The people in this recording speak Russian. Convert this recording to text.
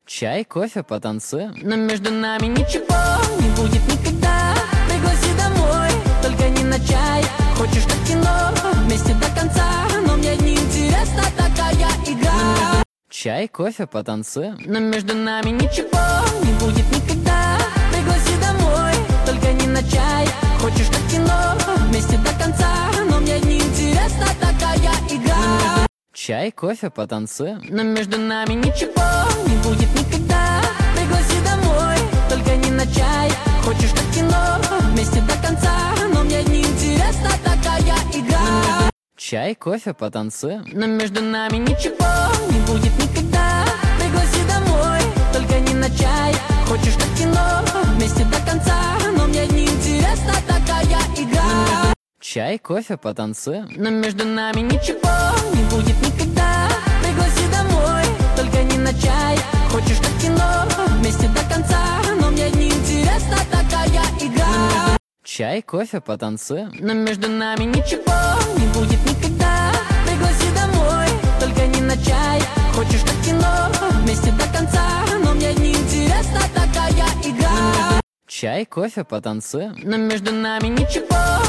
Чай, кофе, потанцуем. Но между нами ничего не будет никогда. Пригласи домой, только не на чай. Хочешь как кино, вместе до конца. Но мне не интересна такая игра. Чай, кофе, потанцуем. Но между нами ничего не будет никогда. Пригласи домой, только не на чай. Хочешь как кино, вместе до конца. Но мне не интересна такая игра. Чай, кофе, потанцуем. Но между нами ничего не будет никогда. Пригласи домой, только не на чай. Хочешь как кино, вместе до конца. Но мне не интересна такая игра. Чай, кофе, потанцуем. Но между нами ничего не будет никогда. Пригласи домой, только не на чай. Хочешь как кино, вместе до конца. Но мне не интересна такая игра. Чай, кофе, потанцуем. Но между нами ничего не будет никогда. Пригласи домой, только не на чай. Хочешь как кино, вместе до конца. Но мне не интересна такая игра. Чай, кофе, потанцуем. Но между нами ничего не будет никогда. Пригласи домой, только не на чай. Хочешь как кино, вместе до конца. Но мне не интересна такая игра. Чай, кофе, потанцуем. Но между нами ничего